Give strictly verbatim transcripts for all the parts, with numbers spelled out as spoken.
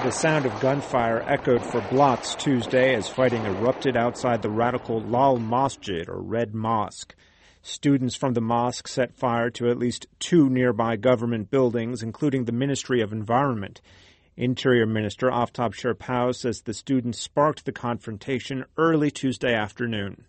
The sound of gunfire echoed for blocks Tuesday as fighting erupted outside the radical Lal Masjid, or Red Mosque. Students from the mosque set fire to at least two nearby government buildings, including the Ministry of Environment. Interior Minister Aftab Sherpao says the students sparked the confrontation early Tuesday afternoon.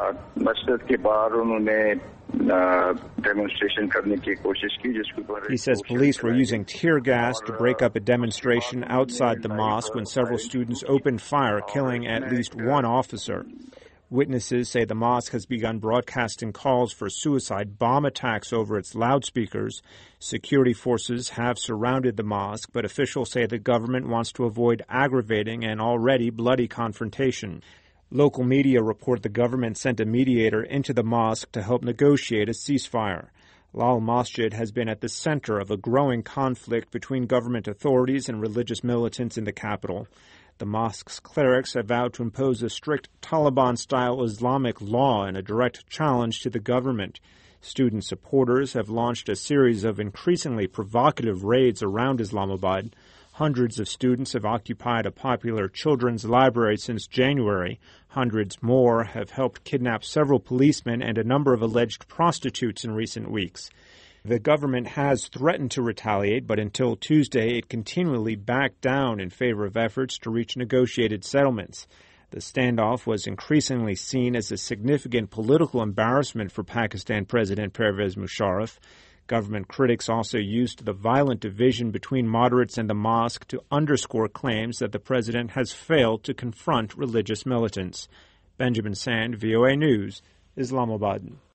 He says police were using tear gas to break up a demonstration outside the mosque when several students opened fire, killing at least one officer. Witnesses say the mosque has begun broadcasting calls for suicide bomb attacks over its loudspeakers. Security forces have surrounded the mosque, but officials say the government wants to avoid aggravating an already bloody confrontation. Local media report the government sent a mediator into the mosque to help negotiate a ceasefire. Lal Masjid has been at the center of a growing conflict between government authorities and religious militants in the capital. The mosque's clerics have vowed to impose a strict Taliban-style Islamic law in a direct challenge to the government. Student supporters have launched a series of increasingly provocative raids around Islamabad. Hundreds of students have occupied a popular children's library since January. Hundreds more have helped kidnap several policemen and a number of alleged prostitutes in recent weeks. The government has threatened to retaliate, but until Tuesday, it continually backed down in favor of efforts to reach negotiated settlements. The standoff was increasingly seen as a significant political embarrassment for Pakistan President Pervez Musharraf. Government critics also used the violent division between moderates and the mosque to underscore claims that the president has failed to confront religious militants. Benjamin Sand, V O A News, Islamabad.